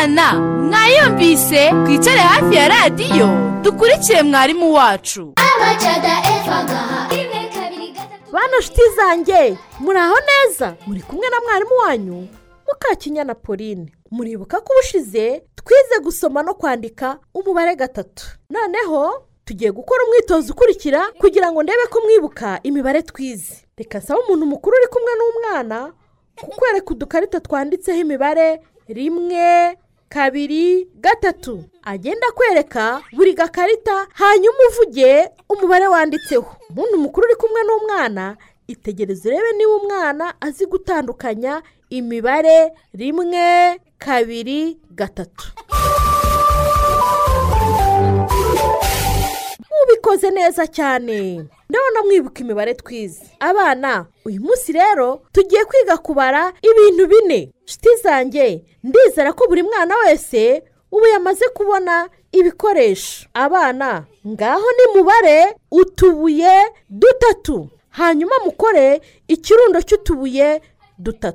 Bana mwayumvise, twicare hafi ya radiyo dukurikire mwarimu wacu. Bana nshuti zanjye, muraho neza? Muri kumwe na mwarimu wanyu Mukakinyana Pauline. Muribuka ko ubushize twize gusoma no kwandika umubare 3. Noneho tugiye gukora umwitozo ukurikira kugira ngo ndebe ko mwibuka imibare twize. Reka saba umuntu mukuru uri kumwe n'umwana kukwereka udukarita twanditseho imibare 1, 2, 3. Agenda kwereka buri gakarita, hanyuma uvuge umubare wanditseho. Umuntu mukuru uri kumwe n'umwana, itegereze urebe niba umwana azi gutandukanya imibare 1, 2, 3. Mubikoze neza cyane. Ndabona mwibuka imibare twize. Abana, uyu munsi rero tugiye kwiga kubara ibintu 4. Nshuti zanjye, ndizera ko buri mwana wese ubu yamaze kubona ibikoresho. Abana, ngaho ni mubare utubuye 3, hanyuma mukore ikirundo cy'utubuye 3.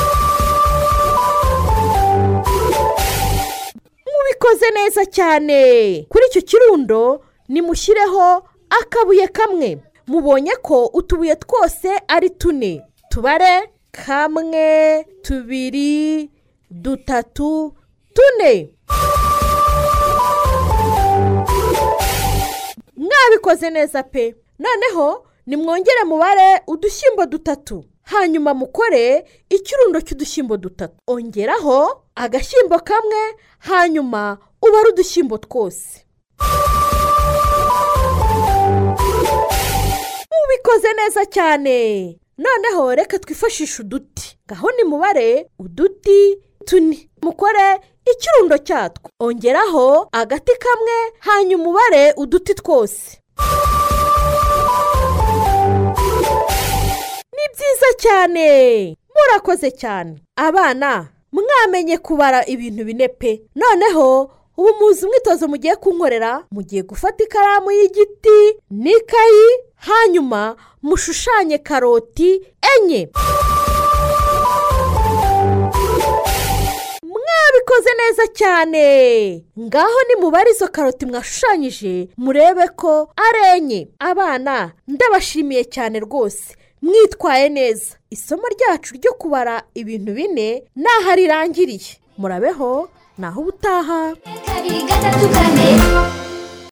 Mubikoze neza cyane. Kuri icyo kirundo nimushyireho akabuye kamwe. Mubonye ko utubuye twose ari 4. Tubare 1, 2, 3, 4. Mwabikoze neza pe. Noneho nimwongere mubare udushyimbo 3, hanyuma mukore ikirundo cy'udushyimbo 3. Ongeraho agashyimbo kamwe, hanyuma ubare udushyimbo twose. Mubikoze neza cyane. Noneho reka twifashishe uduti. Ngaho ni mubare uduti 4. Mukore ikirundo cyatwo. Ongeraho agati kamwe, hanyuma ubare uduti twose. Ni byiza cyane. Murakoze cyane. Abana, mwamenye kubara ibintu 4 pe. Noneho ubu muzi umwitozo mugiye kunkorera. Mugiye gufata ikaramu y'igiti n'ikayi, hanyuma mushushanye karoti 4. Mwabikoze neza cyane. Ngaho ni mubare izo karoti mwashushanyije, murebe ko ari 4. Abana, ndabashimiye cyane rwose. Mwitwaye neza. Isomo ryacu ryo kubara ibintu 4 naho rirangiriye. Murabeho naho ubutaha. 2, 3, 4.